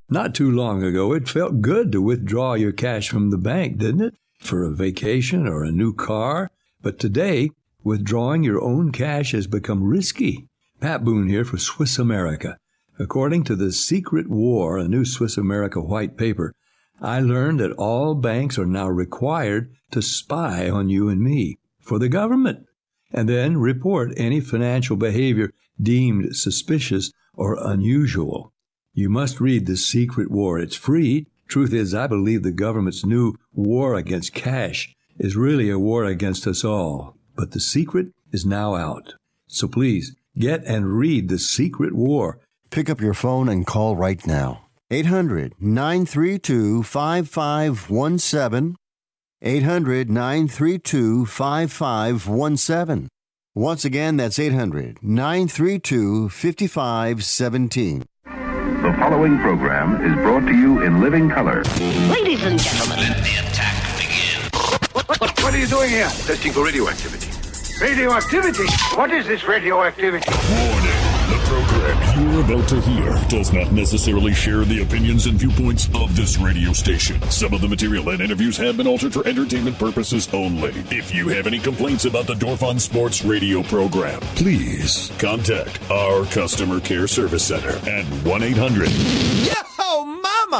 Not too long ago, it felt good to withdraw your cash from the bank, didn't it? For a vacation or a new car. But today, withdrawing your own cash has become risky. Pat Boone here for Swiss America. According to The Secret War, a new Swiss America white paper, I learned that all banks are now required to spy on you and me for the government, and then report any financial behavior deemed suspicious or unusual. You must read The Secret War. It's free. Truth is, I believe the government's new war against cash is really a war against us all. But the secret is now out. So please, get and read The Secret War. Pick up your phone and call right now. 800-932-5517. 800-932-5517. Once again, that's 800-932-5517. The following program is brought to you in living color. Ladies and gentlemen, let the attack begin. What are you doing here? Testing for radioactivity. Radioactivity? What is this radioactivity? Warning. The program you're about to hear does not necessarily share the opinions and viewpoints of this radio station. Some of the material and interviews have been altered for entertainment purposes only. If you have any complaints about the Dorf on Sports radio program, please contact our customer care service center at 1-800. Yo, mama!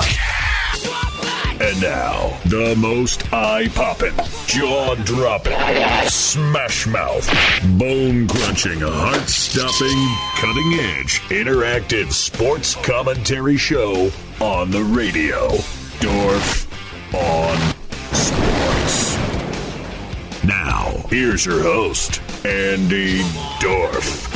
And now, the most eye-popping, jaw-dropping, smash-mouth, bone-crunching, heart-stopping, cutting-edge, interactive sports commentary show on the radio. Dorf on Sports. Now, here's your host, Andy Dorf.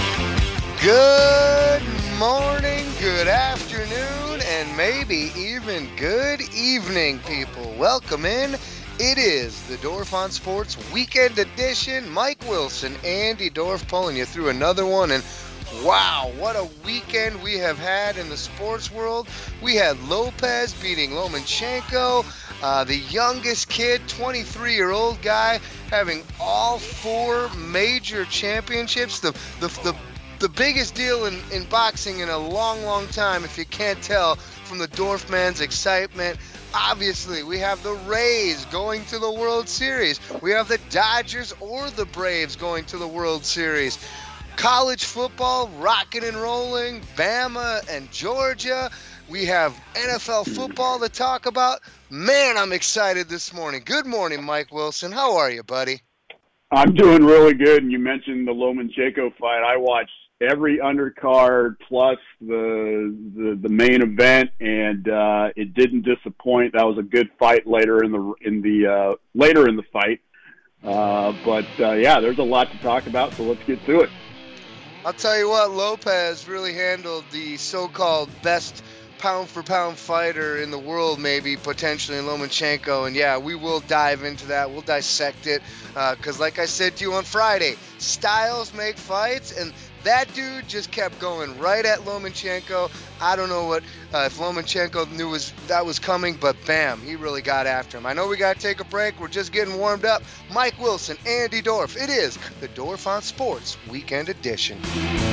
Good morning, good afternoon, and maybe even good evening, people. Welcome in. It is the Dorf on Sports Weekend Edition. Mike Wilson, Andy Dorf pulling you through another one. And wow, what a weekend we have had in the sports world. We had Lopez beating Lomachenko, the youngest kid, 23-year-old guy, having all four major championships. The biggest deal in boxing in a long, long time, if you can't tell from the Dorfman's excitement. Obviously, we have the Rays going to the World Series. We have the Dodgers or the Braves going to the World Series. College football rocking and rolling, Bama and Georgia. We have NFL football to talk about. Man, I'm excited this morning. Good morning, Mike Wilson. How are you, buddy? I'm doing really good. And you mentioned the Lomachenko fight. I watched every undercard plus the main event, and it didn't disappoint. That was a good fight later in the fight. Yeah, there's a lot to talk about, so let's get to it. I'll tell you what, Lopez really handled the so-called best pound-for-pound fighter in the world, maybe, potentially, in Lomachenko. And, yeah, we will dive into that. We'll dissect it because, like I said to you on Friday, styles make fights, and that dude just kept going right at Lomachenko. I don't know what if Lomachenko knew that was coming, but bam, he really got after him. I know we got to take a break. We're just getting warmed up. Mike Wilson, Andy Dorf. It is the Dorf on Sports Weekend Edition.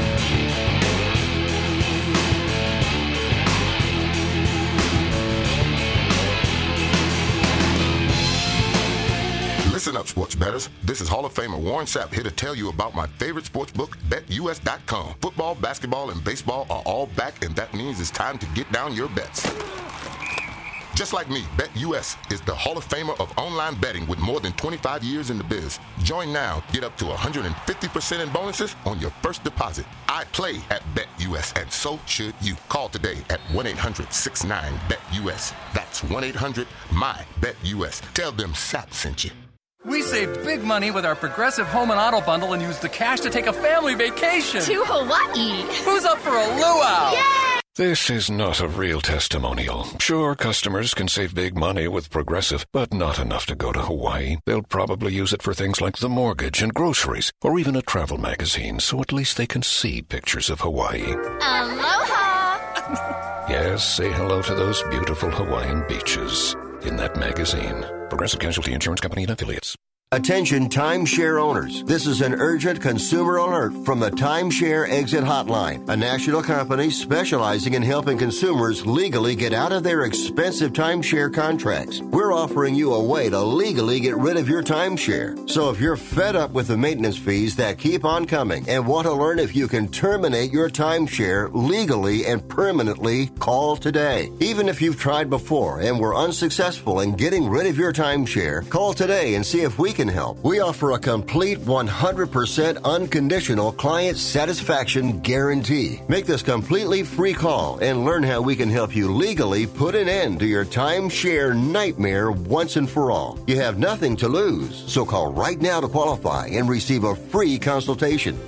Listen up, sports bettors. This is Hall of Famer Warren Sapp here to tell you about my favorite sports book, BetUS.com. Football, basketball, and baseball are all back, and that means it's time to get down your bets. Just like me, BetUS is the Hall of Famer of online betting with more than 25 years in the biz. Join now, get up to 150% in bonuses on your first deposit. I play at BetUS, and so should you. Call today at 1-800-69-BET-US. That's 1-800-MY-BET-US. Tell them Sapp sent you. We saved big money with our Progressive Home and Auto Bundle and used the cash to take a family vacation. To Hawaii. Who's up for a luau? Yay! This is not a real testimonial. Sure, customers can save big money with Progressive, but not enough to go to Hawaii. They'll probably use it for things like the mortgage and groceries, or even a travel magazine, so at least they can see pictures of Hawaii. Aloha! Yes, say hello to those beautiful Hawaiian beaches in that magazine. Progressive Casualty Insurance Company and Affiliates. Attention timeshare owners. This is an urgent consumer alert from the Timeshare Exit Hotline, a national company specializing in helping consumers legally get out of their expensive timeshare contracts. We're offering you a way to legally get rid of your timeshare. So if you're fed up with the maintenance fees that keep on coming and want to learn if you can terminate your timeshare legally and permanently, call today. Even if you've tried before and were unsuccessful in getting rid of your timeshare, call today and see if we can help. We offer a complete 100% unconditional client satisfaction guarantee. Make this completely free call and learn how we can help you legally put an end to your timeshare nightmare once and for all. You have nothing to lose, so call right now to qualify and receive a free consultation.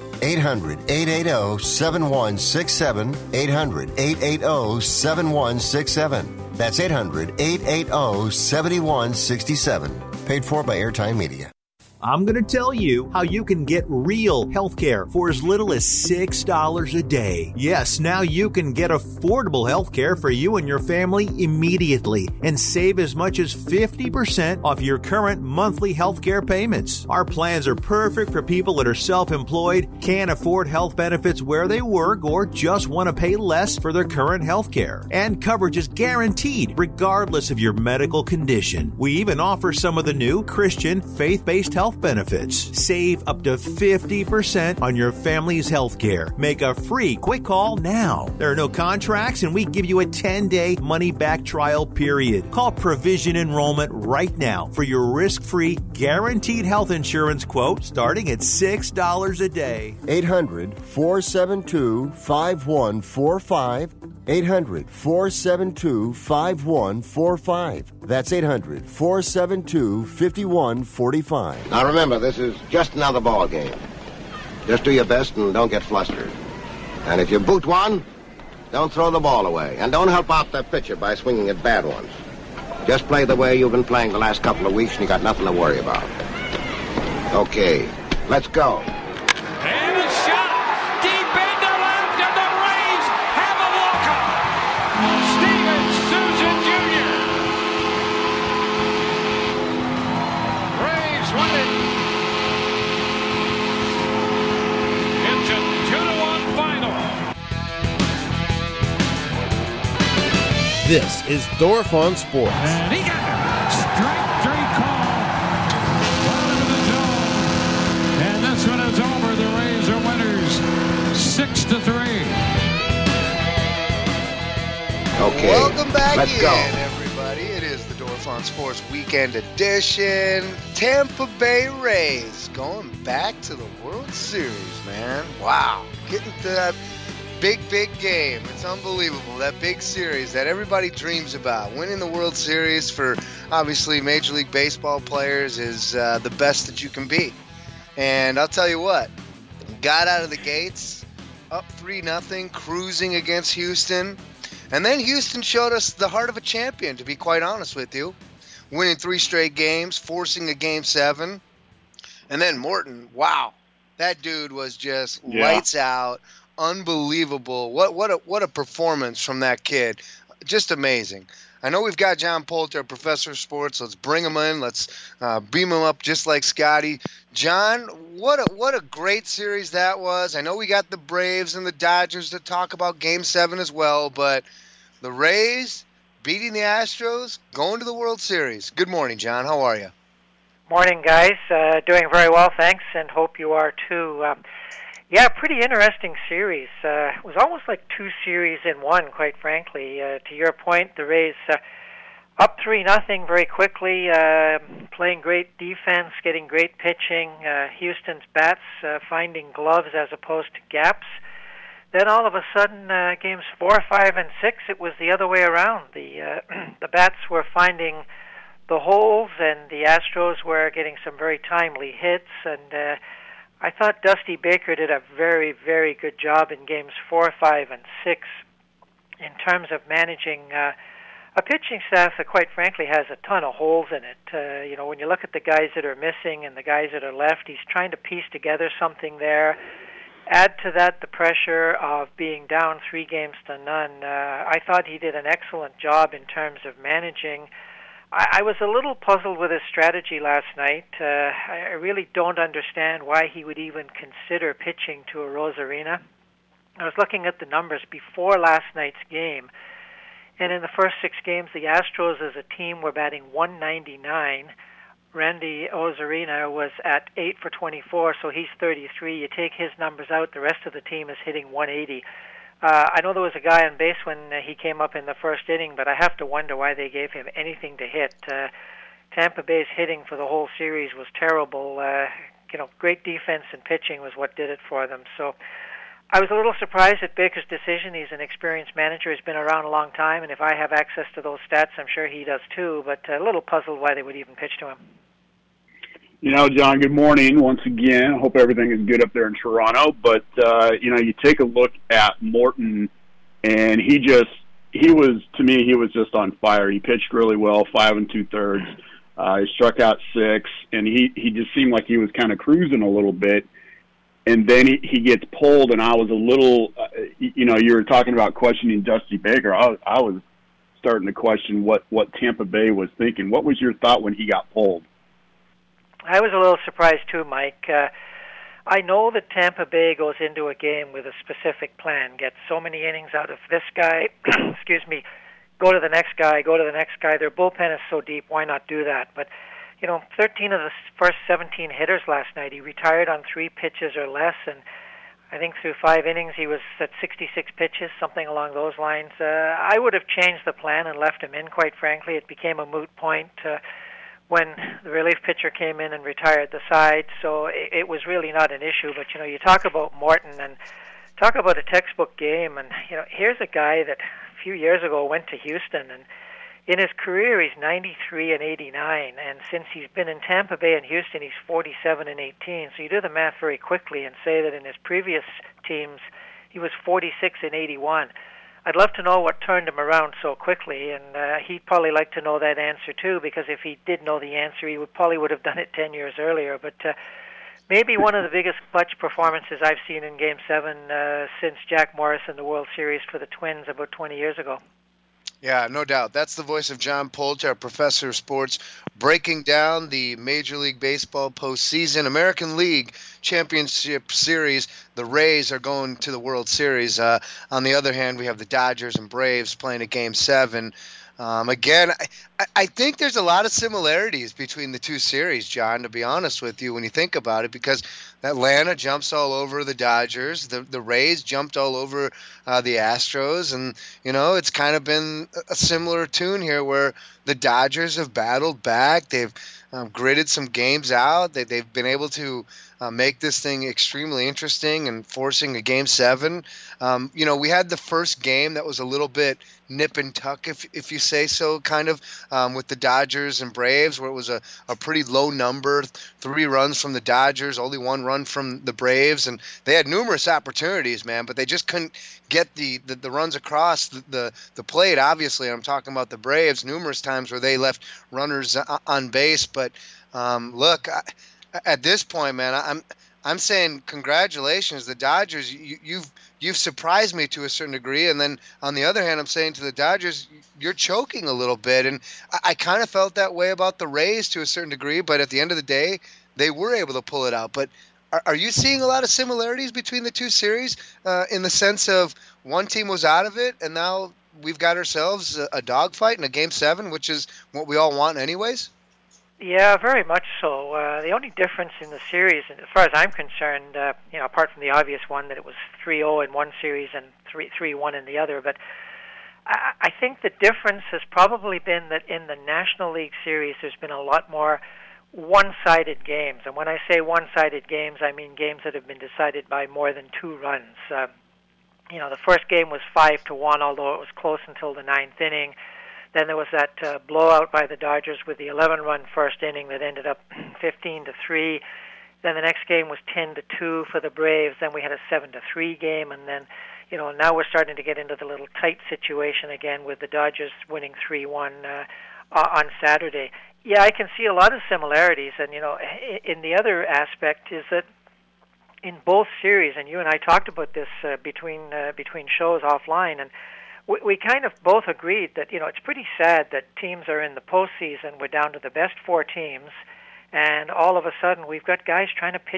800-880-7167. 800-880-7167. That's 800-880-7167. Paid for by Airtime Media. I'm going to tell you how you can get real health care for as little as $6 a day. Yes, now you can get affordable health care for you and your family immediately and save as much as 50% off your current monthly health care payments. Our plans are perfect for people that are self-employed, can't afford health benefits where they work, or just want to pay less for their current health care. And coverage is guaranteed regardless of your medical condition. We even offer some of the new Christian faith-based health benefits. Save up to 50% on your family's health care. Make a free quick call now. There are no contracts, and we give you a 10-day money-back trial period. Call Provision Enrollment right now for your risk-free, guaranteed health insurance quote starting at $6 a day. 800-472-5145. 800-472-5145. That's 800-472-5145. Now remember, this is just another ball game. Just do your best and don't get flustered. And if you boot one, don't throw the ball away. And don't help out that pitcher by swinging at bad ones. Just play the way you've been playing the last couple of weeks and you got nothing to worry about. Okay, let's go. And a shot deep into left, and the Rays have a walk-up. Steven Souza Jr. Rays win it. It's a 2-1 final. This is Dorf on Sports. And he got it. Strike three call. Well into the zone. And this one is over. The Rays are winners 6-3. Okay. Welcome back let's in, go. everybody. It is the Dorf on Sports Weekend Edition. Tampa Bay Rays going back to the World Series, man. Wow. Getting to that big game. It's unbelievable. That big series that everybody dreams about. Winning the World Series for, obviously, Major League Baseball players is the best that you can be. And I'll tell you what. Got out of the gates, up 3-0, cruising against Houston. And then Houston showed us the heart of a champion, to be quite honest with you. Winning 3 straight games, forcing a Game 7. And then Morton, wow. That dude was just lights out. Unbelievable. What a performance from that kid. Just amazing. I know we've got John Poulter, professor of sports. Let's bring him in. Let's beam him up just like Scotty. John, what a great series that was. I know we got the Braves and the Dodgers to talk about Game 7 as well, but the Rays beating the Astros, going to the World Series. Good morning, John. How are you? Morning, guys. Doing very well, thanks, and hope you are too. Yeah, pretty interesting series. It was almost like 2 series in one, quite frankly. To your point, the Rays up 3-0 very quickly, playing great defense, getting great pitching. Houston's bats finding gloves as opposed to gaps. Then all of a sudden, games 4, 5, and 6, it was the other way around. The bats were finding the holes, and the Astros were getting some very timely hits, and I thought Dusty Baker did a very, very good job in games 4, 5, and 6 in terms of managing a pitching staff that, quite frankly, has a ton of holes in it. When you look at the guys that are missing and the guys that are left, he's trying to piece together something there. Add to that the pressure of being down 3-0. I thought he did an excellent job in terms of managing I was a little puzzled with his strategy last night. I really don't understand why he would even consider pitching to Arozarena. I was looking at the numbers before last night's game, and in the first 6 games, the Astros as a team were batting .199. Randy Arozarena was at 8 for 24, so he's 33. You take his numbers out, the rest of the team is hitting .180. I know there was a guy on base when he came up in the first inning, but I have to wonder why they gave him anything to hit. Tampa Bay's hitting for the whole series was terrible. Great defense and pitching was what did it for them. So I was a little surprised at Baker's decision. He's an experienced manager. He's been around a long time, and if I have access to those stats, I'm sure he does too, but a little puzzled why they would even pitch to him. John, good morning once again. I hope everything is good up there in Toronto. But, you take a look at Morton, and he was just on fire. He pitched really well, 5 2/3. He struck out 6, and he just seemed like he was kind of cruising a little bit. And then he gets pulled, and I was a little, you were talking about questioning Dusty Baker. I was starting to question what Tampa Bay was thinking. What was your thought when he got pulled? I was a little surprised too, Mike. I know that Tampa Bay goes into a game with a specific plan, get so many innings out of this guy, go to the next guy, Their bullpen is so deep, why not do that? But, 13 of the first 17 hitters last night, he retired on 3 pitches or less, and I think through 5 innings he was at 66 pitches, something along those lines. I would have changed the plan and left him in, quite frankly. It became a moot point when the relief pitcher came in and retired the side, so it was really not an issue. But, you talk about Morton and talk about a textbook game, and, here's a guy that a few years ago went to Houston, and in his career he's 93 and 89, and since he's been in Tampa Bay and Houston, he's 47 and 18. So you do the math very quickly and say that in his previous teams he was 46 and 81. I'd love to know what turned him around so quickly, and he'd probably like to know that answer too, because if he did know the answer, he would have done it 10 years earlier. But maybe one of the biggest clutch performances I've seen in Game 7 since Jack Morris in the World Series for the Twins about 20 years ago. Yeah, no doubt. That's the voice of John Polch, our professor of sports, breaking down the Major League Baseball postseason American League Championship Series. The Rays are going to the World Series. On the other hand, we have the Dodgers and Braves playing at Game 7. Again, I think there's a lot of similarities between the two series, John, to be honest with you, when you think about it, because Atlanta jumps all over the Dodgers, the Rays jumped all over the Astros, and, it's kind of been a similar tune here where the Dodgers have battled back. They've gritted some games out. They've been able to make this thing extremely interesting and forcing a Game 7. We had the first game that was a little bit nip and tuck, if you say so, kind of, with the Dodgers and Braves, where it was a pretty low number, 3 runs from the Dodgers, only 1 run from the Braves, and they had numerous opportunities, man, but they just couldn't get the runs across the plate. Obviously, I'm talking about the Braves, numerous times where they left runners on base, but look, at this point, man, I'm saying congratulations, the Dodgers. You've surprised me to a certain degree, and then on the other hand, I'm saying to the Dodgers, you're choking a little bit, and I kind of felt that way about the Rays to a certain degree. But at the end of the day, they were able to pull it out. But are you seeing a lot of similarities between the two series in the sense of one team was out of it, and now we've got ourselves a dogfight in a Game 7, which is what we all want, anyways? Yeah, very much so. The only difference in the series, as far as I'm concerned, apart from the obvious one that it was 3-0 in one series and 3-1 in the other, but I think the difference has probably been that in the National League Series, there's been a lot more one-sided games. And when I say one-sided games, I mean games that have been decided by more than 2 runs. The first game was 5-1, although it was close until the 9th inning. Then there was that blowout by the Dodgers with the 11-run first inning that ended up 15-3. Then the next game was 10-2 for the Braves. Then we had a 7-3 game, and then, now we're starting to get into the little tight situation again with the Dodgers winning 3-1 on Saturday. Yeah, I can see a lot of similarities, and in the other aspect is that in both series, and you and I talked about this between shows offline, and we kind of both agreed that, it's pretty sad that teams are in the postseason. We're down to the best 4 teams, and all of a sudden we've got guys trying to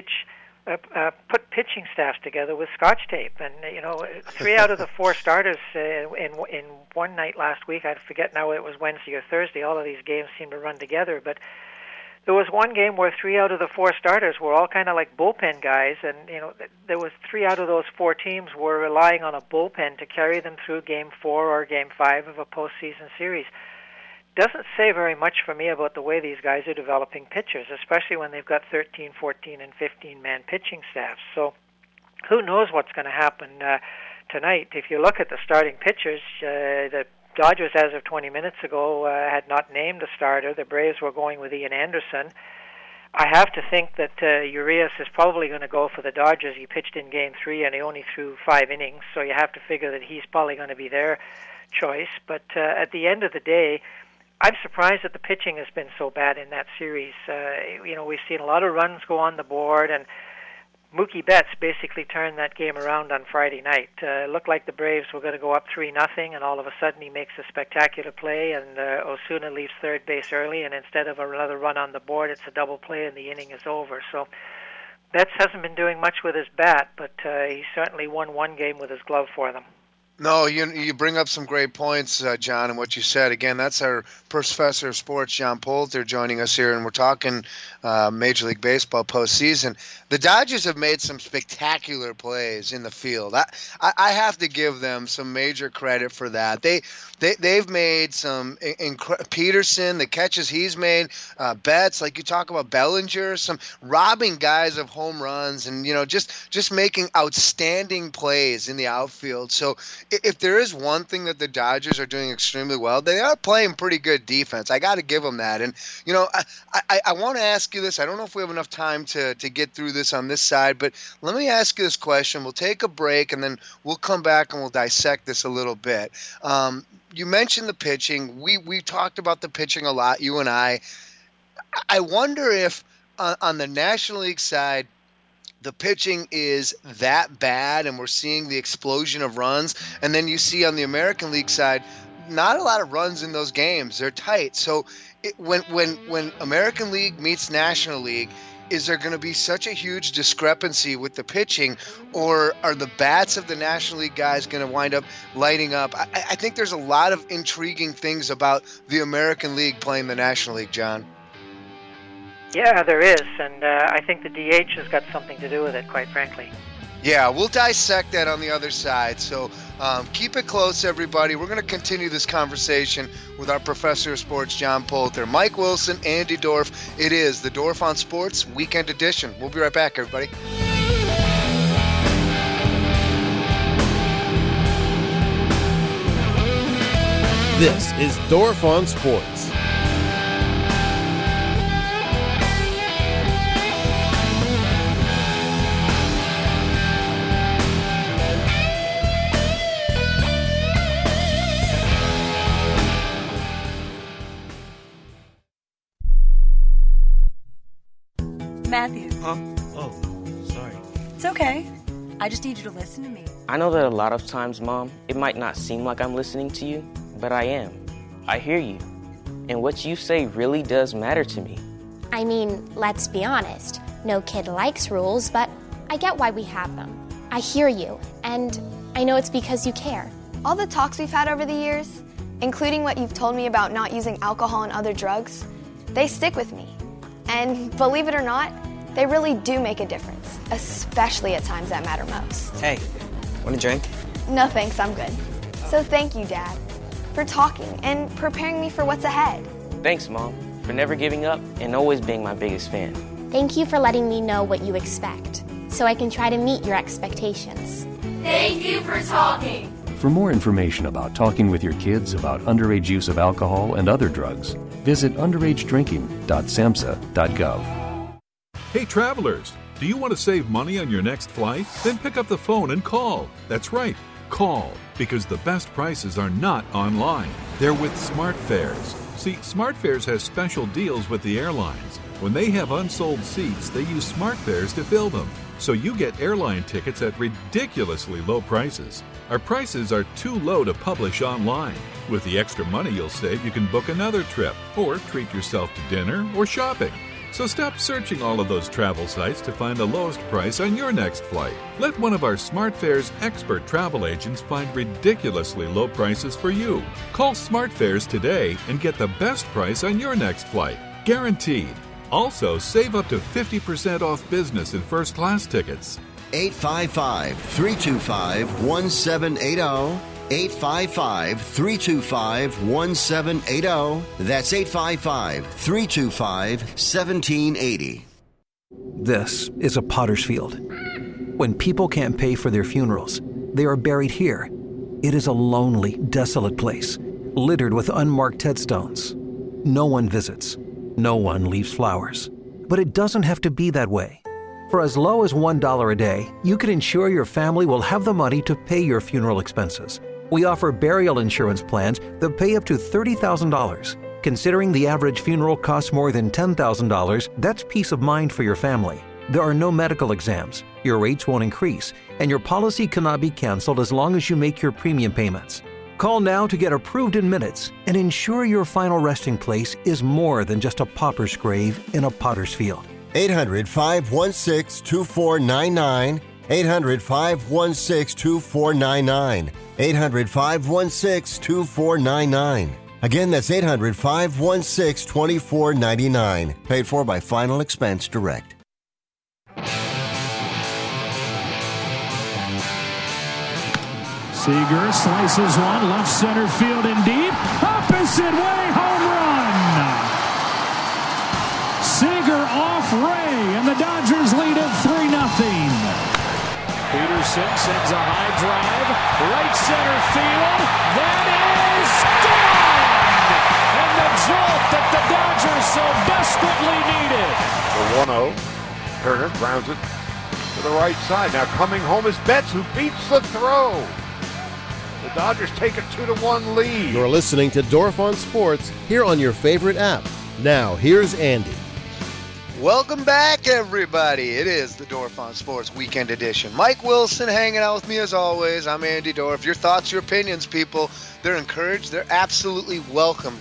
put pitching staffs together with Scotch tape. And, 3 out of the 4 starters in one night last week, I forget now it was Wednesday or Thursday, all of these games seem to run together, but there was one game where 3 out of the 4 starters were all kind of like bullpen guys, and there was 3 out of those 4 teams were relying on a bullpen to carry them through Game 4 or Game 5 of a postseason series. Doesn't say very much for me about the way these guys are developing pitchers, especially when they've got 13, 14, and 15-man pitching staffs. So who knows what's going to happen tonight. If you look at the starting pitchers, the Dodgers, as of 20 minutes ago, had not named a starter. The Braves were going with Ian Anderson. I have to think that Urias is probably going to go for the Dodgers. He pitched in Game 3, and he only threw 5 innings, so you have to figure that he's probably going to be their choice. But at the end of the day, I'm surprised that the pitching has been so bad in that series. We've seen a lot of runs go on the board, and Mookie Betts basically turned that game around on Friday night. It looked like the Braves were going to go up 3-0, and all of a sudden he makes a spectacular play, and Osuna leaves third base early, and instead of another run on the board, it's a double play, and the inning is over. So Betts hasn't been doing much with his bat, but he certainly won one game with his glove for them. No, you bring up some great points, John, and what you said. Again, that's our professor of sports, John Poulter, joining us here, and we're talking Major League Baseball postseason. The Dodgers have made some spectacular plays in the field. I have to give them some major credit for that. They've made some Peterson, the catches he's made, Betts, like you talk about Bellinger, some robbing guys of home runs, and just making outstanding plays in the outfield. So if there is one thing that the Dodgers are doing extremely well, they are playing pretty good defense. I got to give them that. And I want to ask you this. I don't know if we have enough time to get through this on this side, but let me ask you this question. We'll take a break, and then we'll come back and we'll dissect this a little bit. You mentioned the pitching. We talked about the pitching a lot, you and I. I wonder if on the National League side, the pitching is that bad and we're seeing the explosion of runs. And then you see on the American League side, not a lot of runs in those games. They're tight. So when American League meets National League, is there going to be such a huge discrepancy with the pitching, or are the bats of the National League guys going to wind up lighting up? I think there's a lot of intriguing things about the American League playing the National League, John. Yeah, there is, and I think the DH has got something to do with it, quite frankly. Yeah, we'll dissect that on the other side. So keep it close, everybody. We're going to continue this conversation with our professor of sports, John Poulter, Mike Wilson, Andy Dorf. It is the Dorf on Sports Weekend Edition. We'll be right back, everybody. This is Dorf on Sports. Matthew. Huh? Oh, sorry. It's okay. I just need you to listen to me. I know that a lot of times, Mom, it might not seem like I'm listening to you, but I am. I hear you. And what you say really does matter to me. I mean, let's be honest. No kid likes rules, but I get why we have them. I hear you, and I know it's because you care. All the talks we've had over the years, including what you've told me about not using alcohol and other drugs, they stick with me. And believe it or not, they really do make a difference, especially at times that matter most. Hey, want a drink? No thanks, I'm good. So thank you, Dad, for talking and preparing me for what's ahead. Thanks, Mom, for never giving up and always being my biggest fan. Thank you for letting me know what you expect, so I can try to meet your expectations. Thank you for talking. For more information about talking with your kids about underage use of alcohol and other drugs, visit underagedrinking.samhsa.gov. Hey travelers, do you want to save money on your next flight? Then pick up the phone and call. That's right, call, because the best prices are not online. They're with SmartFares. See, SmartFares has special deals with the airlines. When they have unsold seats, they use SmartFares to fill them. So you get airline tickets at ridiculously low prices. Our prices are too low to publish online. With the extra money you'll save, you can book another trip or treat yourself to dinner or shopping. So stop searching all of those travel sites to find the lowest price on your next flight. Let one of our SmartFares expert travel agents find ridiculously low prices for you. Call SmartFares today and get the best price on your next flight. Guaranteed. Also, save up to 50% off business and first class tickets. 855-325-1780. 855-325-1780. That's 855-325-1780. This is a potter's field. When people can't pay for their funerals, they are buried here. It is a lonely, desolate place, littered with unmarked headstones. No one visits. No one leaves flowers. But it doesn't have to be that way. For as low as $1 a day, you can ensure your family will have the money to pay your funeral expenses. We offer burial insurance plans that pay up to $30,000. Considering the average funeral costs more than $10,000, that's peace of mind for your family. There are no medical exams, your rates won't increase, and your policy cannot be canceled as long as you make your premium payments. Call now to get approved in minutes and ensure your final resting place is more than just a pauper's grave in a potter's field. 800-516-2499. 800-516-2499. 800-516-2499. Again, that's 800-516-2499. Paid for by Final Expense Direct. Seager slices one, left center field and deep. Opposite way, home run! Seager off Ray, and the Dodgers lead at 3-0. Peterson sends a high drive, right center field. That is gone! And the jolt that the Dodgers so desperately needed. The 1-0. Turner grounds it to the right side. Now coming home is Betts, who beats the throw. The Dodgers take a 2-1 lead. You're listening to Dorf on Sports here on your favorite app. Now, here's Andy. Welcome back, everybody. It is the Dorf on Sports Weekend Edition. Mike Wilson hanging out with me as always. I'm Andy Dorf. Your thoughts, your opinions, people, they're encouraged. They're absolutely welcomed.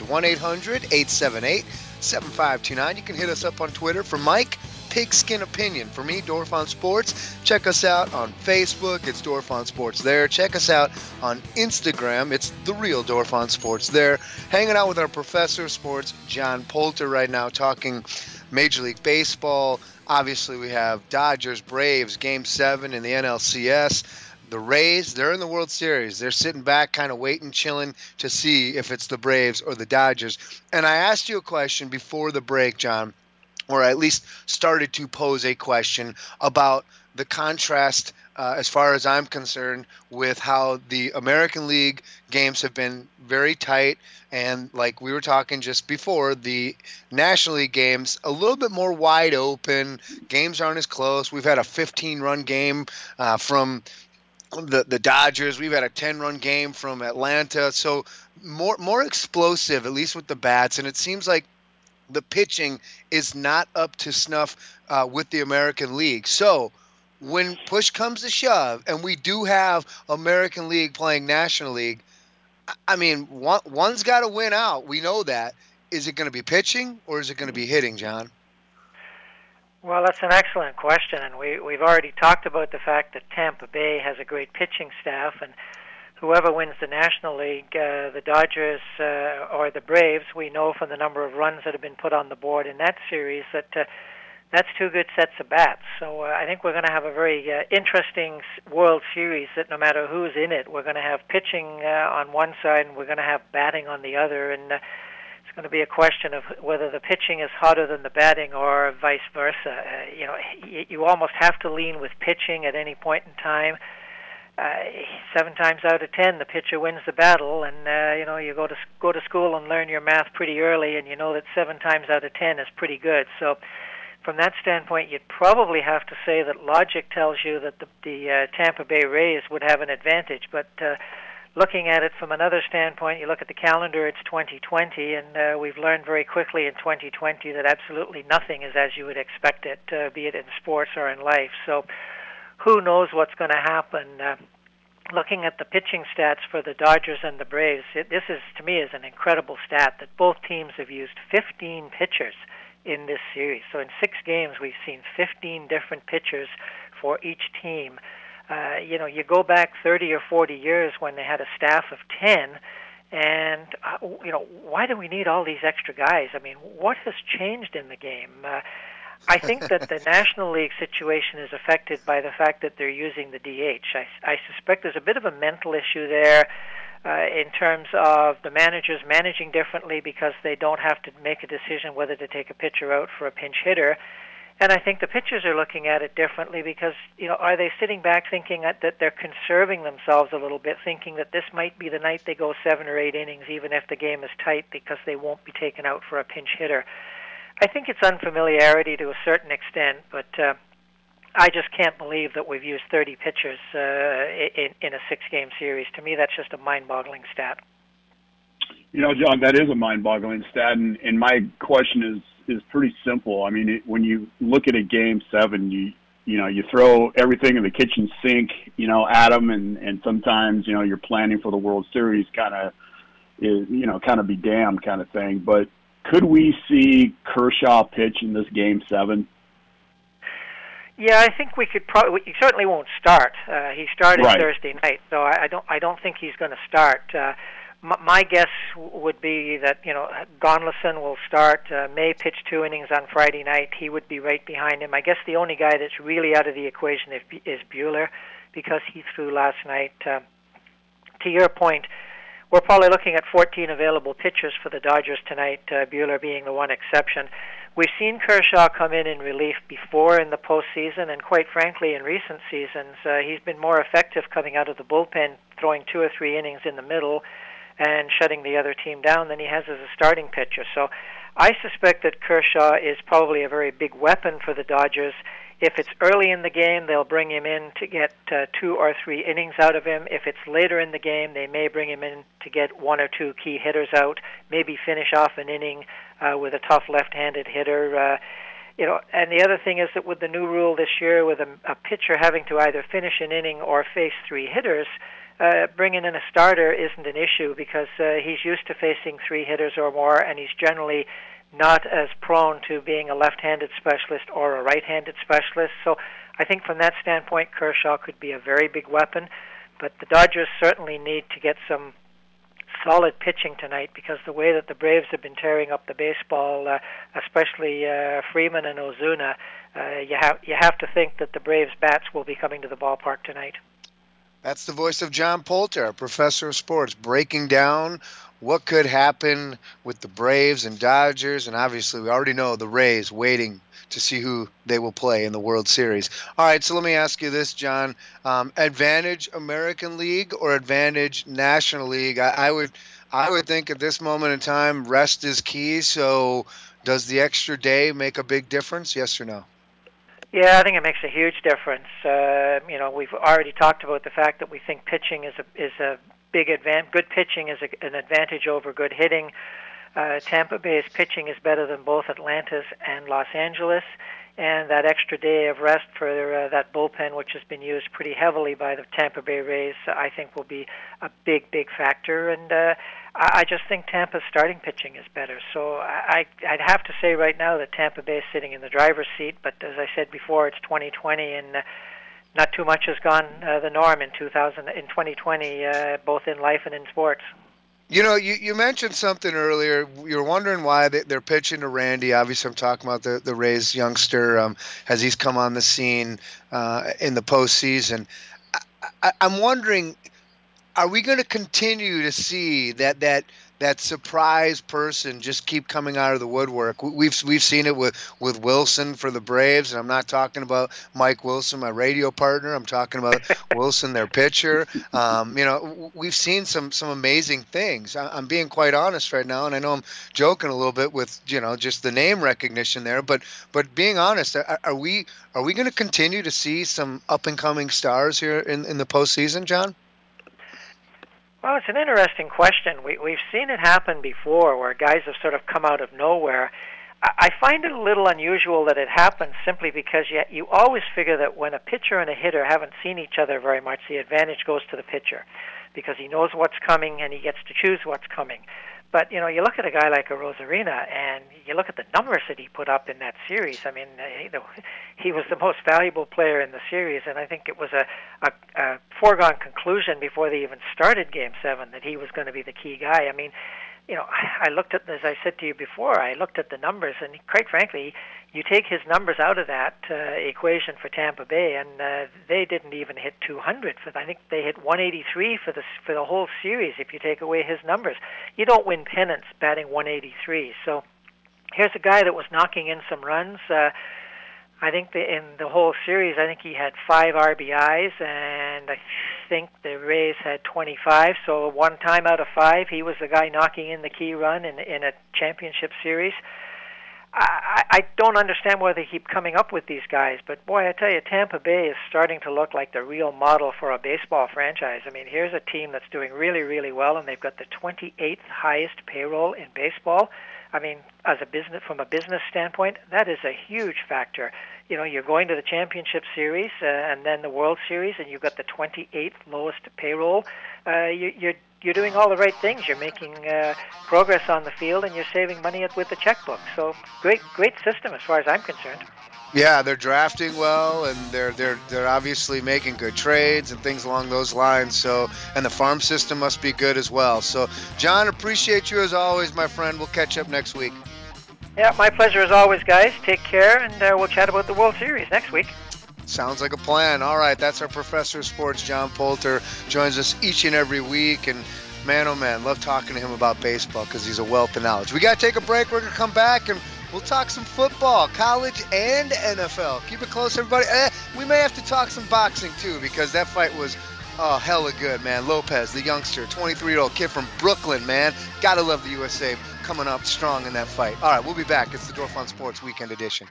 1-800-878-7529. You can hit us up on Twitter for Mike, Pigskin Opinion. For me, Dorf on Sports. Check us out on Facebook. It's Dorf on Sports there. Check us out on Instagram. It's The Real Dorf on Sports there. Hanging out with our professor of sports, John Poulter, right now, talking Major League Baseball. Obviously, we have Dodgers, Braves, Game 7 in the NLCS. The Rays, they're in the World Series. They're sitting back, kind of waiting, chilling to see if it's the Braves or the Dodgers. And I asked you a question before the break, John, or at least started to pose a question about the contrast, as far as I'm concerned, with how the American League games have been very tight. And like we were talking just before, the National League games a little bit more wide open. Games aren't as close. We've had a 15-run game from the Dodgers. We've had a 10-run game from Atlanta. So more explosive, at least with the bats. And it seems like the pitching is not up to snuff with the American League. So when push comes to shove, and we do have American League playing National League, I mean, one's got to win out. We know that. Is it going to be pitching or is it going to be hitting, John? Well, that's an excellent question, and we've already talked about the fact that Tampa Bay has a great pitching staff, and whoever wins the National League, the Dodgers or the Braves, we know from the number of runs that have been put on the board in that series that that's two good sets of bats. So I think we're going to have a very interesting World Series that no matter who's in it, we're going to have pitching on one side and we're going to have batting on the other. And it's going to be a question of whether the pitching is hotter than the batting or vice versa. You almost have to lean with pitching at any point in time. 7 times out of 10, the pitcher wins the battle, and you go to school and learn your math pretty early, and you know that 7 times out of 10 is pretty good. So from that standpoint, you'd probably have to say that logic tells you that the Tampa Bay Rays would have an advantage. But looking at it from another standpoint, you look at the calendar, it's 2020, and we've learned very quickly in 2020 that absolutely nothing is as you would expect it, be it in sports or in life. So who knows what's going to happen looking at the pitching stats for the Dodgers and the Braves, this is, to me, is an incredible stat that both teams have used 15 pitchers in this series. So in 6 games, we've seen 15 different pitchers for each team. You go back 30 or 40 years when they had a staff of 10, and, why do we need all these extra guys? I mean, what has changed in the game? I think that the National League situation is affected by the fact that they're using the DH. I suspect there's a bit of a mental issue there in terms of the managers managing differently because they don't have to make a decision whether to take a pitcher out for a pinch hitter. And I think the pitchers are looking at it differently because, are they sitting back thinking that they're conserving themselves a little bit, thinking that this might be the night they go 7 or 8 innings even if the game is tight because they won't be taken out for a pinch hitter. I think it's unfamiliarity to a certain extent, but I just can't believe that we've used 30 pitchers in a 6-game series. To me, that's just a mind-boggling stat. John, that is a mind-boggling stat, and my question is pretty simple. I mean, when you look at a Game 7, you throw everything in the kitchen sink, at them, and sometimes, you're planning for the World Series kind of be damned kind of thing, but could we see Kershaw pitch in this Game 7? Yeah, I think we could probably. He certainly won't start. He started Thursday night, so I don't think he's going to start. My guess would be that Gonlison will start. May pitch 2 innings on Friday night. He would be right behind him. I guess the only guy that's really out of the equation is Buehler because he threw last night. To your point, we're probably looking at 14 available pitchers for the Dodgers tonight, Buehler being the one exception. We've seen Kershaw come in relief before in the postseason, and quite frankly, in recent seasons, he's been more effective coming out of the bullpen, throwing 2 or 3 innings in the middle and shutting the other team down than he has as a starting pitcher. So I suspect that Kershaw is probably a very big weapon for the Dodgers. If it's early in the game, they'll bring him in to get 2 or 3 innings out of him. If it's later in the game, they may bring him in to get 1 or 2 key hitters out, maybe finish off an inning with a tough left-handed hitter. And the other thing is that with the new rule this year, with a pitcher having to either finish an inning or face 3 hitters, bringing in a starter isn't an issue because he's used to facing 3 hitters or more, and he's generally not as prone to being a left-handed specialist or a right-handed specialist. So I think from that standpoint, Kershaw could be a very big weapon. But the Dodgers certainly need to get some solid pitching tonight because the way that the Braves have been tearing up the baseball, especially Freeman and Ozuna, you have to think that the Braves' bats will be coming to the ballpark tonight. That's the voice of John Poulter, a professor of sports, breaking down what could happen with the Braves and Dodgers, and obviously we already know the Rays waiting to see who they will play in the World Series. All right, so let me ask you this, John. Advantage American League or advantage National League? I would think at this moment in time, rest is key, so does the extra day make a big difference, yes or no? Yeah, I think it makes a huge difference. We've already talked about the fact that we think pitching is a big advantage. Good pitching is an advantage over good hitting. Tampa Bay's pitching is better than both Atlanta's and Los Angeles, and that extra day of rest for that bullpen, which has been used pretty heavily by the Tampa Bay Rays, I think will be a big factor. And I just think Tampa's starting pitching is better. So I'd have to say right now that Tampa Bay is sitting in the driver's seat, but as I said before, it's 2020, and not too much has gone the norm in 2020, both in life and in sports. You mentioned something earlier. You're wondering why they're pitching to Randy. Obviously, I'm talking about the Rays youngster as he's come on the scene in the postseason. I'm wondering, are we going to continue to see that surprise person just keep coming out of the woodwork? We've seen it with Wilson for the Braves, and I'm not talking about Mike Wilson, my radio partner. I'm talking about Wilson, their pitcher. We've seen some amazing things. I'm being quite honest right now, and I know I'm joking a little bit with just the name recognition there, but being honest, are we going to continue to see some up and coming stars here in the postseason, John? Well, it's an interesting question. We've seen it happen before where guys have sort of come out of nowhere. I find it a little unusual that it happens simply because you always figure that when a pitcher and a hitter haven't seen each other very much, the advantage goes to the pitcher because he knows what's coming and he gets to choose what's coming. But, you look at a guy like Arozarena and you look at the numbers that he put up in that series. I mean, he was the most valuable player in the series, and I think it was a foregone conclusion before they even started Game 7 that he was going to be the key guy. I mean, I looked at, as I said to you before, I looked at the numbers, and quite frankly, you take his numbers out of that equation for Tampa Bay, and they didn't even hit 200. I think they hit 183 for the whole series. If you take away his numbers, you don't win pennants batting 183. So here's a guy that was knocking in some runs. I think in the whole series, I think he had 5 RBIs, and I think the Rays had 25. So one time out of 5, he was the guy knocking in the key run in a championship series. I don't understand why they keep coming up with these guys, but boy, I tell you, Tampa Bay is starting to look like the real model for a baseball franchise. I mean, here's a team that's doing really, really well, and they've got the 28th highest payroll in baseball. I mean, from a business standpoint, that is a huge factor. You're going to the championship series and then the World Series, and you've got the 28th lowest payroll. You're doing all the right things. You're making progress on the field, and you're saving money with the checkbook. So great system as far as I'm concerned. Yeah, they're drafting well, and they're obviously making good trades and things along those lines. So, and the farm system must be good as well. So, John, appreciate you as always, my friend. We'll catch up next week. Yeah, my pleasure as always, guys. Take care, and we'll chat about the World Series next week. Sounds like a plan. All right, that's our professor of sports, John Poulter. Joins us each and every week, and man, oh man, love talking to him about baseball because he's a wealth of knowledge. We got to take a break. We're going to come back, and we'll talk some football, college and NFL. Keep it close, everybody. We may have to talk some boxing, too, because that fight was hella good, man. Lopez, the youngster, 23-year-old kid from Brooklyn, man. Gotta love the USA coming up strong in that fight. All right, we'll be back. It's the Dorf on Sports Weekend Edition.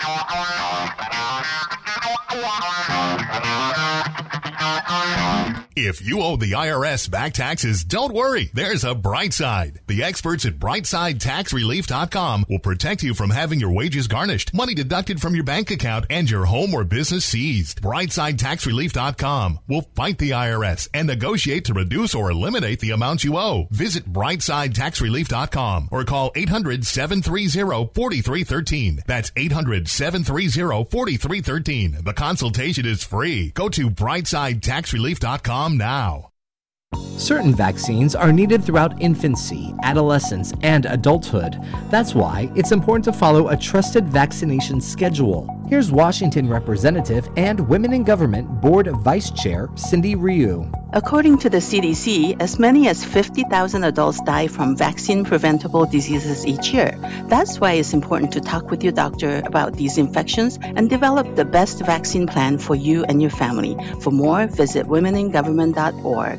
If you owe the IRS back taxes, don't worry. There's a bright side. The experts at BrightSideTaxRelief.com will protect you from having your wages garnished, money deducted from your bank account, and your home or business seized. BrightSideTaxRelief.com will fight the IRS and negotiate to reduce or eliminate the amount you owe. Visit BrightSideTaxRelief.com or call 800-730-4313. That's 800-730-4313. The consultation is free. Go to BrightSideTaxRelief.com now. Certain vaccines are needed throughout infancy, adolescence, and adulthood. That's why it's important to follow a trusted vaccination schedule. Here's Washington Representative and Women in Government Board Vice Chair Cindy Ryu. According to the CDC, as many as 50,000 adults die from vaccine-preventable diseases each year. That's why it's important to talk with your doctor about these infections and develop the best vaccine plan for you and your family. For more, visit womeningovernment.org.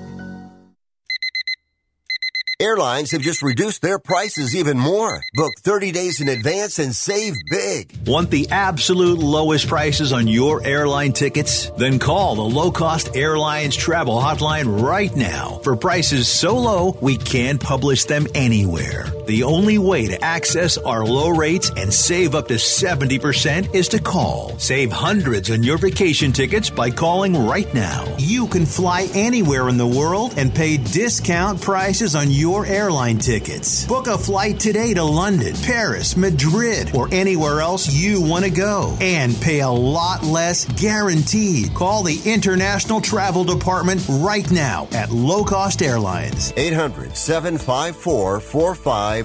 Airlines have just reduced their prices even more. Book 30 days in advance and save big. Want the absolute lowest prices on your airline tickets? Then call the Low Cost Airlines Travel Hotline right now. For prices so low, we can't publish them anywhere. The only way to access our low rates and save up to 70% is to call. Save hundreds on your vacation tickets by calling right now. You can fly anywhere in the world and pay discount prices on your airline tickets. Book a flight today to London, Paris, Madrid, or anywhere else you want to go. And pay a lot less guaranteed. Call the International Travel Department right now at Low Cost Airlines. 800-754-4531.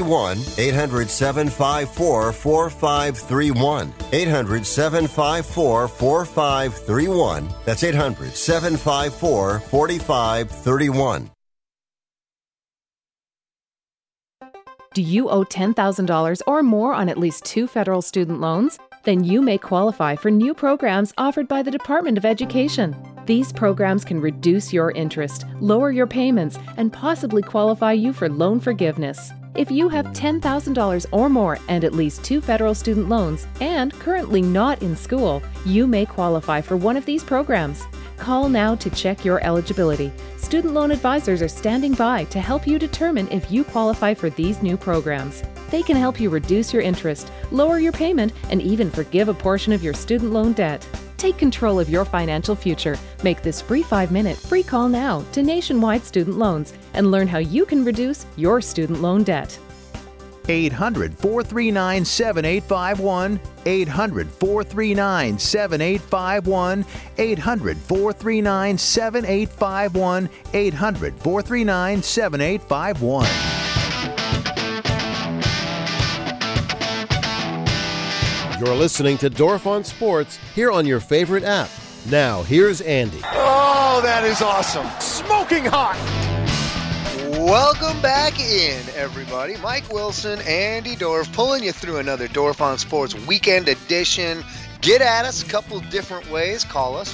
800-754-4531. 800-754-4531. That's 800-754-4531. Do you owe $10,000 or more on at least 2 federal student loans? Then you may qualify for new programs offered by the Department of Education. These programs can reduce your interest, lower your payments, and possibly qualify you for loan forgiveness. If you have $10,000 or more and at least 2 federal student loans and currently not in school, you may qualify for one of these programs. Call now to check your eligibility. Student loan advisors are standing by to help you determine if you qualify for these new programs. They can help you reduce your interest, lower your payment, and even forgive a portion of your student loan debt. Take control of your financial future. Make this free 5-minute free call now to Nationwide Student Loans and learn how you can reduce your student loan debt. 800-439-7851, 800-439-7851, 800-439-7851, 800-439-7851. You're listening to Dorf on Sports here on your favorite app. Now, here's Andy. Oh, that is awesome. Smoking hot. Welcome back in, everybody. Mike Wilson, Andy Dorf, pulling you through another Dorf on Sports weekend edition. Get at us a couple different ways. Call us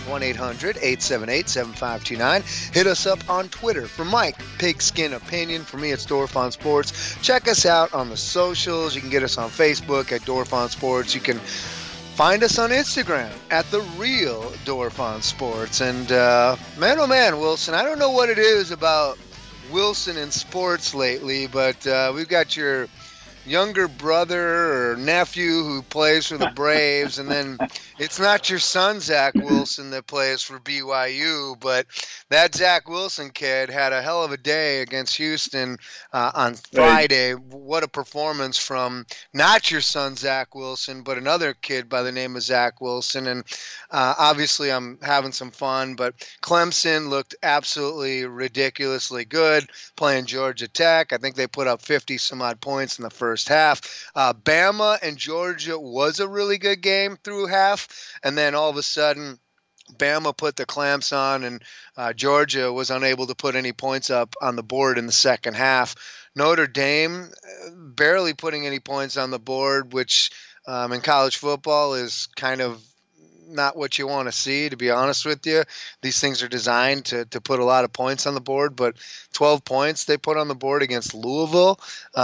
1-800-878-7529. Hit us up on Twitter. For Mike, Pigskin Opinion. For me, it's Dorf on Sports. Check us out on the socials. You can get us on Facebook at Dorf on Sports. You can find us on Instagram at The Real Dorf on Sports. And man, oh man, Wilson, I don't know what it is about Wilson in sports lately, but we've got your younger brother or nephew who plays for the Braves, and then it's not your son, Zach Wilson, that plays for BYU, but that Zach Wilson kid had a hell of a day against Houston on Friday. What a performance from not your son, Zach Wilson, but another kid by the name of Zach Wilson. And obviously I'm having some fun, but Clemson looked absolutely ridiculously good playing Georgia Tech. I think they put up 50 some odd points in the first half. Bama and Georgia was a really good game through half, and then all of a sudden Bama put the clamps on, and Georgia was unable to put any points up on the board in the second half. Notre Dame barely putting any points on the board, which in college football is kind of not what you want to see, to be honest with you. These things are designed to put a lot of points on the board, but 12 points they put on the board against Louisville.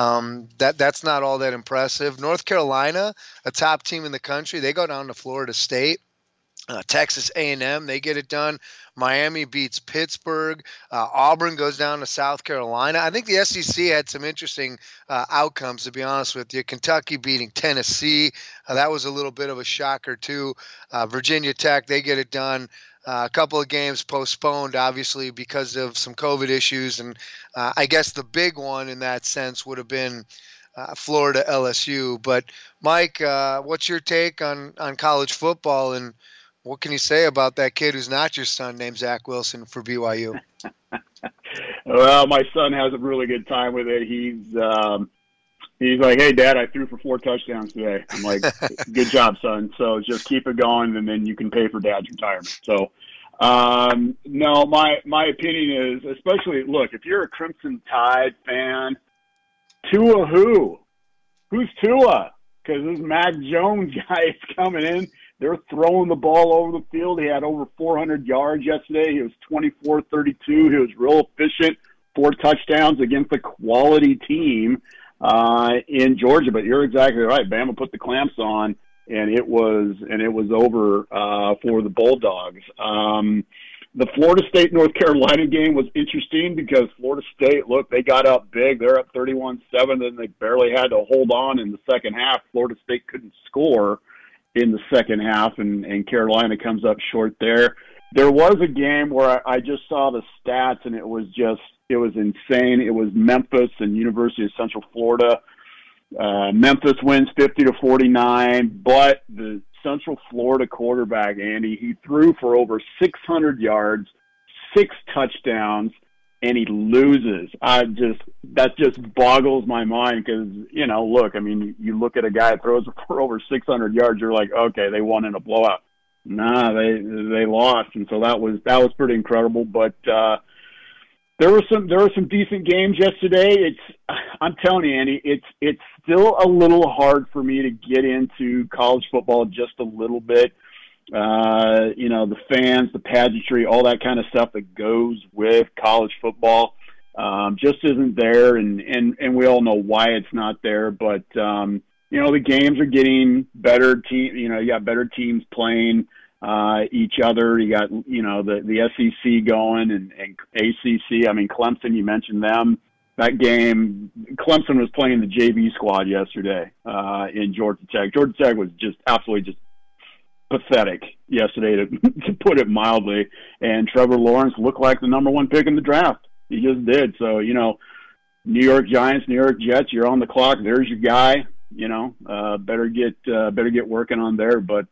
That's not all that impressive. North Carolina, a top team in the country, they go down to Florida State. Texas A&M, they get it done. Miami beats Pittsburgh. Auburn goes down to South Carolina. I think the SEC had some interesting outcomes, to be honest with you. Kentucky beating Tennessee. That was a little bit of a shocker, too. Virginia Tech, they get it done. A couple of games postponed, obviously, because of some COVID issues. And I guess the big one in that sense would have been Florida LSU. But, Mike, what's your take on college football, and what can you say about that kid who's not your son named Zach Wilson for BYU? Well, my son has a really good time with it. He's like, hey, Dad, I threw for 4 touchdowns today. I'm like, good job, son. So just keep it going, and then you can pay for Dad's retirement. So, no, my opinion is, especially, look, if you're a Crimson Tide fan, Tua who? Who's Tua? Because this Mac Jones guy is coming in. They're throwing the ball over the field. He had over 400 yards yesterday. He was 24-32. He was real efficient. 4 touchdowns against a quality team in Georgia. But you're exactly right. Bama put the clamps on, and it was over for the Bulldogs. The Florida State-North Carolina game was interesting because Florida State, look, they got up big. They're up 31-7, and they barely had to hold on in the second half. Florida State couldn't score in the second half, and Carolina comes up short there. There was a game where I just saw the stats, and it was insane. It was Memphis and University of Central Florida. Memphis wins 50-49, but the Central Florida quarterback, Andy, he threw for over 600 yards, 6 touchdowns, and he loses. That just boggles my mind because, look, I mean, you look at a guy that throws for over 600 yards, you're like, okay, they won in a blowout. Nah, they lost, and so that was pretty incredible. But there were some decent games yesterday. I'm telling you, Andy, it's still a little hard for me to get into college football just a little bit. The fans, the pageantry, all that kind of stuff that goes with college football just isn't there, and we all know why it's not there. But the games are getting better. You got better teams playing. each other. You got, the SEC going and ACC. I mean, Clemson, you mentioned them. That game, Clemson was playing the JV squad yesterday in Georgia Tech. Georgia Tech was just absolutely just pathetic yesterday, to put it mildly. And Trevor Lawrence looked like the number one pick in the draft. He just did. So, New York Giants, New York Jets, you're on the clock. There's your guy. Better get working on there. But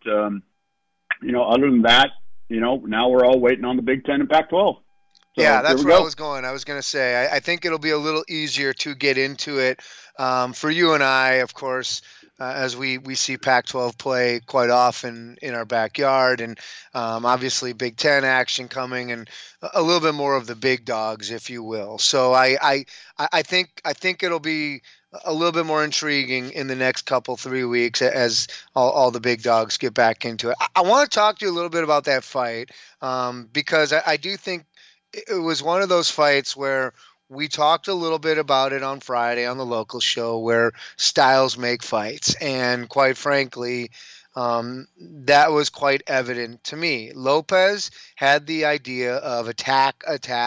other than that, now we're all waiting on the Big Ten and Pac-12. So yeah, that's where I was going. I was going to say, I think it'll be a little easier to get into it for you and I, of course, as we see Pac-12 play quite often in our backyard, and obviously Big Ten action coming, and a little bit more of the big dogs, if you will. So I think it'll be a little bit more intriguing in the next 3 weeks as all the big dogs get back into it. I want to talk to you a little bit about that fight because I do think it was one of those fights where we talked a little bit about it on Friday on the local show, where styles make fights. And quite frankly, that was quite evident to me. Lopez had the idea of attack.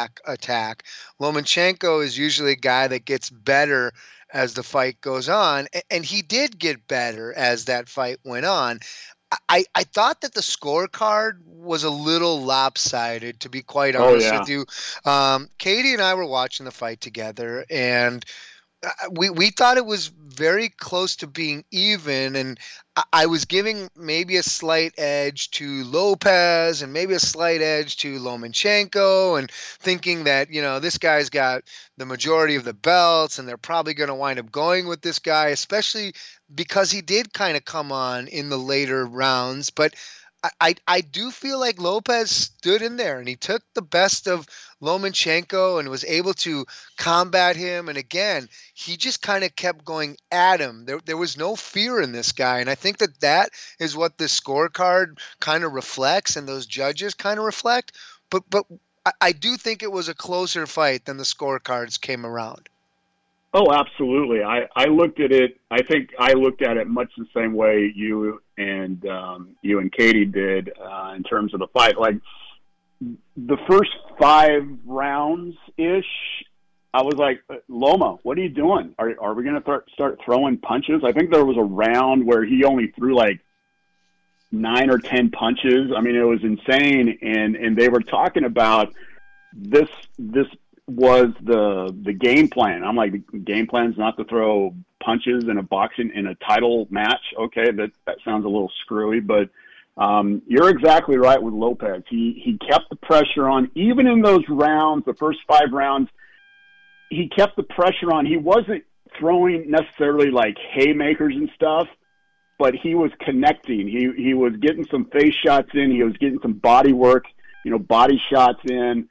Lomachenko is usually a guy that gets better as the fight goes on, and he did get better as that fight went on. I thought that the scorecard was a little lopsided, to be quite honest with you. Katie and I were watching the fight together, and we thought it was very close to being even, and I was giving maybe a slight edge to Lopez and maybe a slight edge to Lomachenko, and thinking that, this guy's got the majority of the belts and they're probably going to wind up going with this guy, especially because he did kind of come on in the later rounds. But I do feel like Lopez stood in there and he took the best of Lomachenko and was able to combat him. And again, he just kind of kept going at him. There was no fear in this guy. And I think that is what the scorecard kind of reflects and those judges kind of reflect. But I do think it was a closer fight than the scorecards came around. Oh, absolutely. I looked at it. I think I looked at it much the same way you and Katie did in terms of the fight. Like the first 5 rounds ish, I was like, Loma, what are you doing? Are we going to start throwing punches? I think there was a round where he only threw like 9 or 10 punches. I mean, it was insane. And they were talking about this was the game plan. I'm like, the game plan is not to throw punches in a title match. Okay, that sounds a little screwy, but you're exactly right with Lopez. He kept the pressure on, even in those rounds, the first 5 rounds. He kept the pressure on. He wasn't throwing necessarily like haymakers and stuff, but he was connecting. He was getting some face shots in. He was getting some body work, body shots in.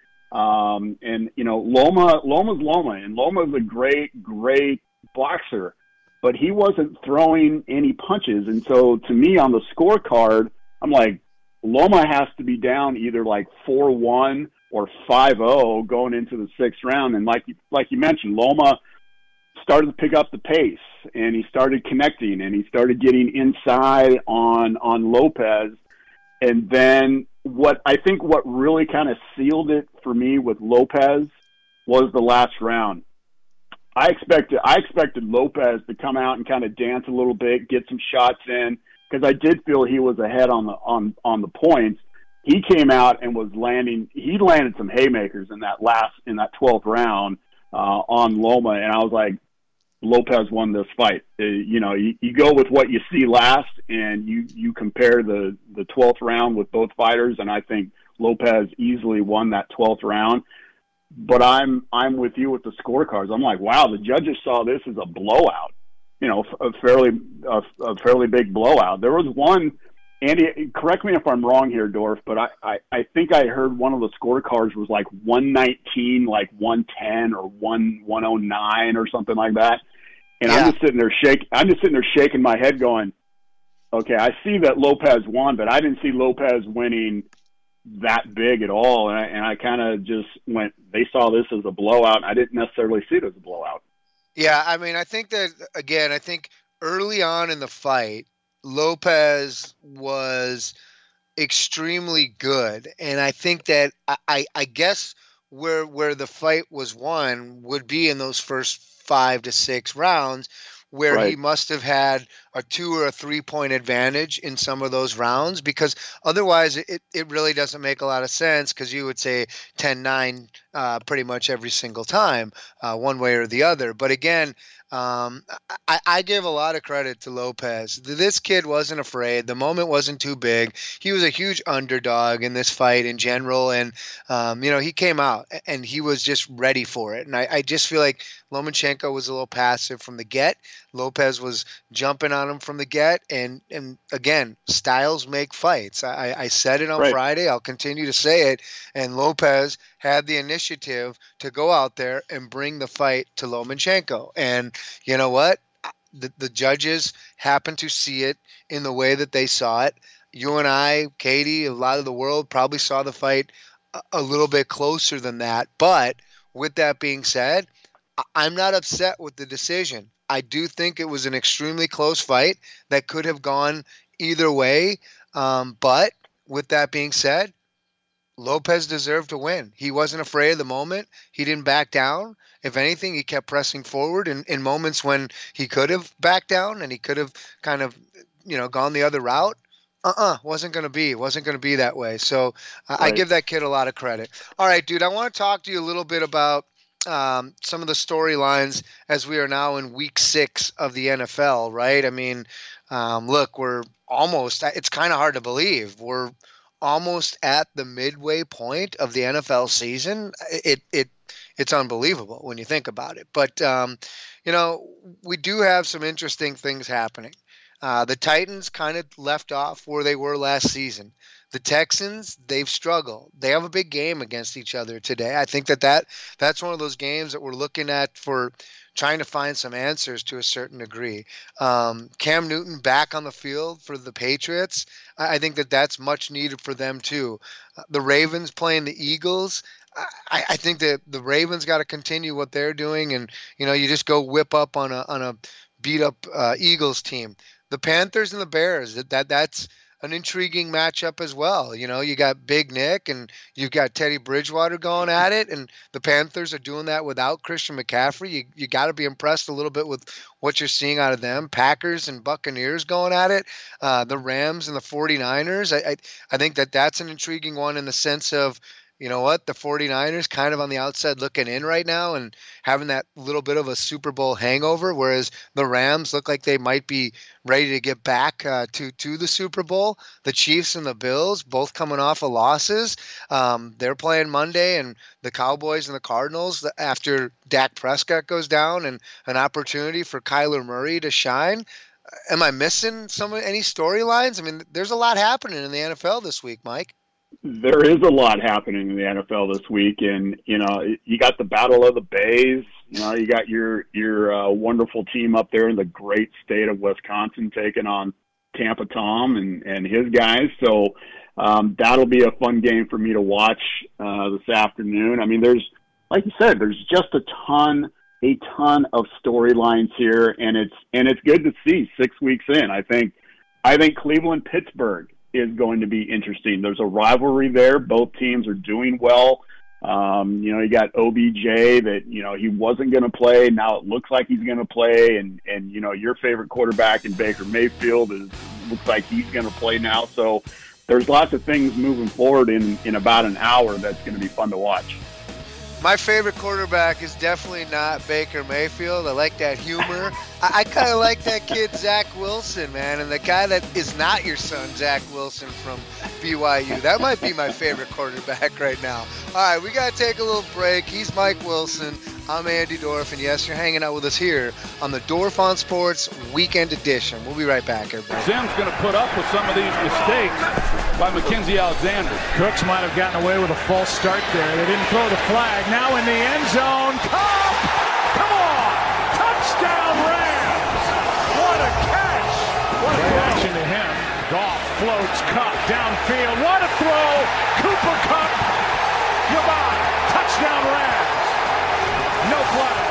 Loma's Loma, and Loma's a great boxer, but he wasn't throwing any punches. And so to me on the scorecard, I'm like, Loma has to be down either like 4-1 or 5-0 going into the 6th round. And like you mentioned, Loma started to pick up the pace, and he started connecting, and he started getting inside on Lopez. And then what really kind of sealed it for me with Lopez was the last round. I expected Lopez to come out and kind of dance a little bit, get some shots in, because I did feel he was ahead on the points. He came out and he landed some haymakers in that 12th round on Loma, and I was like, Lopez won this fight. You go with what you see last, and you compare the 12th round with both fighters, and I think Lopez easily won that 12th round. But I'm with you with the scorecards. I'm like, wow, the judges saw this as a blowout. A fairly big blowout. There was one. Andy, correct me if I'm wrong here, Dorf, but I think I heard one of the scorecards was like 119, like 110 or 109 or something like that. And yeah. I'm just sitting there shaking my head going, okay, I see that Lopez won, but I didn't see Lopez winning that big at all. And I kind of just went, they saw this as a blowout, and I didn't necessarily see it as a blowout. Yeah, I mean, I think that, again, early on in the fight, Lopez was extremely good. And I think that I guess where the fight was won would be in those first 5 to 6 rounds, where he must have had a 2 or a 3 point advantage in some of those rounds, because otherwise it really doesn't make a lot of sense, because you would say 10-9 pretty much every single time, one way or the other. But again, I give a lot of credit to Lopez. This kid wasn't afraid. The moment wasn't too big. He was a huge underdog in this fight in general. And, he came out and he was just ready for it. And I just feel like Lomachenko was a little passive from the get. Lopez was jumping on him from the get. And again, styles make fights. I said it on Friday. I'll continue to say it. And Lopez had the initiative to go out there and bring the fight to Lomachenko. And you know what? The judges happened to see it in the way that they saw it. You and I, Katie, a lot of the world probably saw the fight a little bit closer than that. But with that being said, I'm not upset with the decision. I do think it was an extremely close fight that could have gone either way. But with that being said, Lopez deserved to win. He wasn't afraid of the moment. He didn't back down. If anything, he kept pressing forward in moments when he could have backed down and he could have kind of, gone the other route. Wasn't going to be that way. So I give that kid a lot of credit. All right, dude, I want to talk to you a little bit about some of the storylines as we are now in week 6 of the NFL, right? I mean, look, we're almost, it's kind of hard to believe. We're almost at the midway point of the NFL season. It's unbelievable when you think about it. But, we do have some interesting things happening. The Titans kind of left off where they were last season. The Texans, they've struggled. They have a big game against each other today. I think that's one of those games that we're looking at for trying to find some answers to a certain degree. Cam Newton back on the field for the Patriots. I think that's much needed for them too. The Ravens playing the Eagles. I think that the Ravens got to continue what they're doing, and you just go whip up on a beat up Eagles team. The Panthers and the Bears. That's an intriguing matchup as well. You got Big Nick and you've got Teddy Bridgewater going at it, and the Panthers are doing that without Christian McCaffrey. You got to be impressed a little bit with what you're seeing out of them. Packers and Buccaneers going at it. The Rams and the 49ers. I think that's an intriguing one in the sense of, you know what, the 49ers kind of on the outside looking in right now and having that little bit of a Super Bowl hangover, whereas the Rams look like they might be ready to get back to the Super Bowl. The Chiefs and the Bills both coming off of losses. They're playing Monday, and the Cowboys and the Cardinals after Dak Prescott goes down, and an opportunity for Kyler Murray to shine. Am I missing any storylines? I mean, there's a lot happening in the NFL this week, Mike. There is a lot happening in the NFL this week, and you got the Battle of the Bays. You got your wonderful team up there in the great state of Wisconsin taking on Tampa Tom and his guys. So that'll be a fun game for me to watch this afternoon. I mean, there's, like you said, there's just a ton of storylines here, and it's good to see 6 weeks in. I think Cleveland Pittsburgh is going to be interesting. There's a rivalry there. Both teams are doing well. You got OBJ that, he wasn't going to play. Now it looks like he's going to play. And your favorite quarterback in Baker Mayfield looks like he's going to play now. So there's lots of things moving forward in about an hour that's going to be fun to watch. My favorite quarterback is definitely not Baker Mayfield. I like that humor. I kind of like that kid, Zach Wilson, man. And the guy that is not your son, Zach Wilson from BYU. That might be my favorite quarterback right now. All right, we got to take a little break. He's Mike Wilson. I'm Andy Dorff. And yes, you're hanging out with us here on the Dorff on Sports Weekend Edition. We'll be right back, everybody. Simms going to put up with some of these mistakes by Mackenzie Alexander. Cooks might have gotten away with a false start there. They didn't throw the flag. Now in the end zone. Cobb! Come on! Touchdown Rams! What a catch! What a reaction to him. Goff floats Kupp downfield. What a throw! Cooper Kupp. Goodbye. Touchdown Rams. No flag.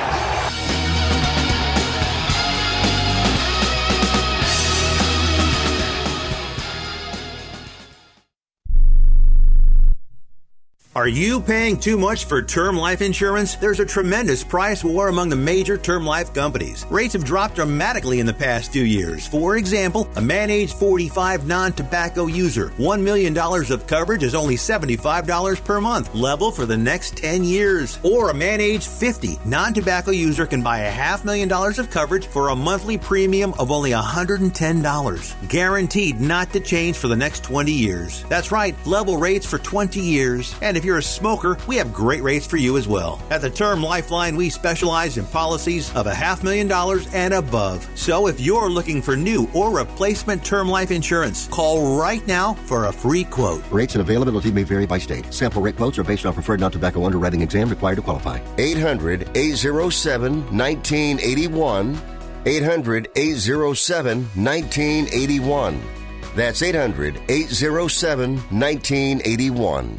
Are you paying too much for term life insurance? There's a tremendous price war among the major term life companies. Rates have dropped dramatically in the past 2 years. For example, a man age 45 non-tobacco user, $1 million of coverage is only $75 per month, level for the next 10 years. Or a man age 50 non-tobacco user can buy $500,000 of coverage for a monthly premium of only $110. Guaranteed not to change for the next 20 years. That's right, level rates for 20 years. And if you're a smoker, we have great rates for you as well. At the Term Lifeline, we specialize in policies of $500,000 and above. So if you're looking for new or replacement term life insurance, call right now for a free quote. Rates and availability may vary by state. Sample rate quotes are based on preferred non-tobacco underwriting exam required to qualify. 800-807-1981. 800-807-1981. That's 800-807-1981.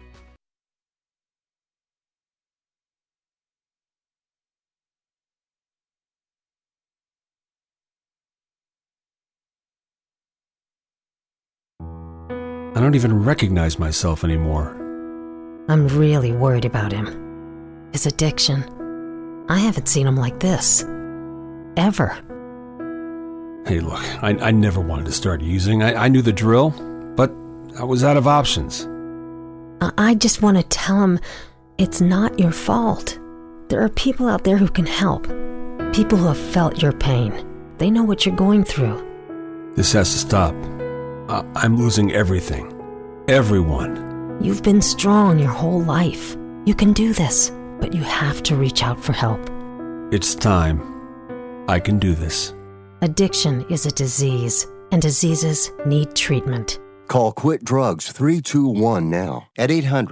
I don't even recognize myself anymore. I'm really worried about him. His addiction. I haven't seen him like this. Ever. Hey, look, I never wanted to start using. I knew the drill, but I was out of options. I just want to tell him it's not your fault. There are people out there who can help. People who have felt your pain. They know what you're going through. This has to stop. I'm losing everything. Everyone. You've been strong your whole life. You can do this, but you have to reach out for help. It's time. I can do this. Addiction is a disease, and diseases need treatment. Call Quit Drugs 321 now at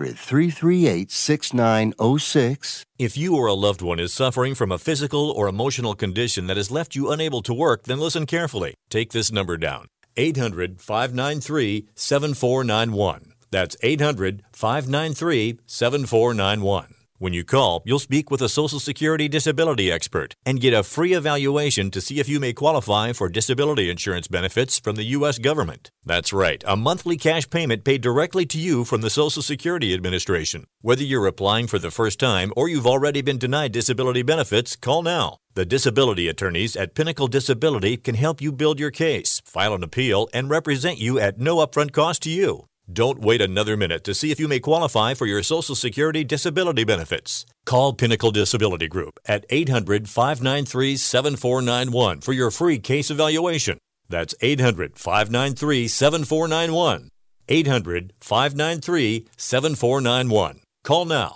800-338-6906. If you or a loved one is suffering from a physical or emotional condition that has left you unable to work, then listen carefully. Take this number down. 800-593-7491. That's 800-593-7491. When you call, you'll speak with a Social Security disability expert and get a free evaluation to see if you may qualify for disability insurance benefits from the U.S. government. That's right, a monthly cash payment paid directly to you from the Social Security Administration. Whether you're applying for the first time or you've already been denied disability benefits, call now. The disability attorneys at Pinnacle Disability can help you build your case, file an appeal, and represent you at no upfront cost to you. Don't wait another minute to see if you may qualify for your Social Security disability benefits. Call Pinnacle Disability Group at 800-593-7491 for your free case evaluation. That's 800-593-7491. 800-593-7491. Call now.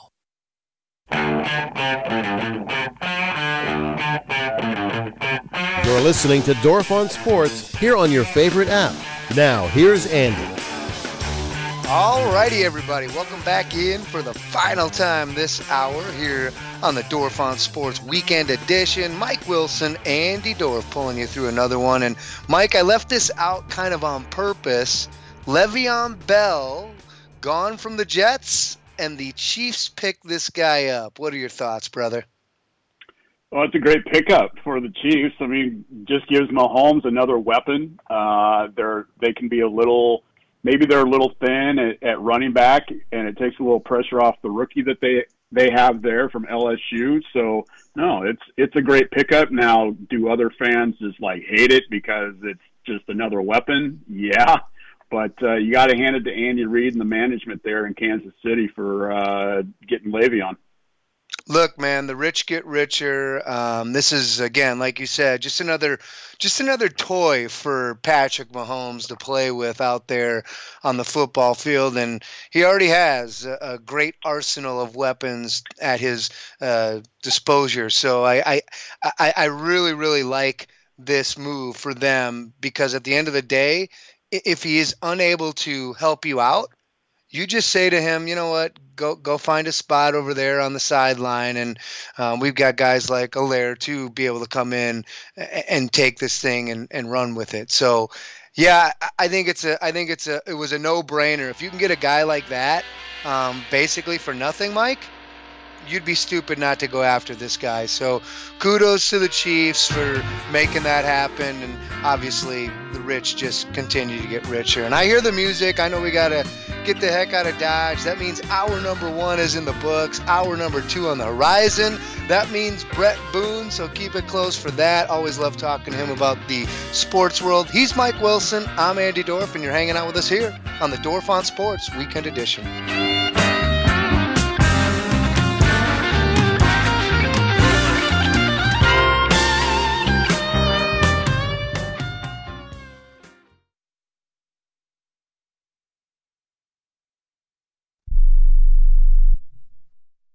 You're listening to Dorf on Sports here on your favorite app. Now, here's Andy. Alrighty, everybody. Welcome back in for the final time this hour here on the Dorf on Sports Weekend Edition. Mike Wilson, Andy Dorf pulling you through another one. And, Mike, I left this out kind of on purpose. Le'Veon Bell gone from the Jets, and the Chiefs picked this guy up. What are your thoughts, brother? Well, it's a great pickup for the Chiefs. I mean, just gives Mahomes another weapon. They can be maybe they're a little thin at running back, and it takes a little pressure off the rookie that they have there from LSU. So, no, it's a great pickup. Now, do other fans just hate it because it's just another weapon? Yeah. But you got to hand it to Andy Reid and the management there in Kansas City for getting Le'Veon. Look, man, the rich get richer. This is, again, like you said, just another toy for Patrick Mahomes to play with out there on the football field, and he already has a great arsenal of weapons at his disposal. So I really, really like this move for them, because at the end of the day, if he is unable to help you out, you just say to him, you know what, go find a spot over there on the sideline, and we've got guys like Allaire to be able to come in and take this thing and run with it. So, yeah, I think it was a no-brainer. If you can get a guy like that, basically for nothing, Mike, you'd be stupid not to go after this guy. So kudos to the Chiefs for making that happen. And obviously the rich just continue to get richer. And I hear the music. I know we got to get the heck out of Dodge. That means hour number 1 is in the books. Hour number 2 on the horizon. That means Brett Boone, so keep it close for that. Always love talking to him about the sports world. He's Mike Wilson. I'm Andy Dorf, and you're hanging out with us here on the Dorf on Sports Weekend Edition.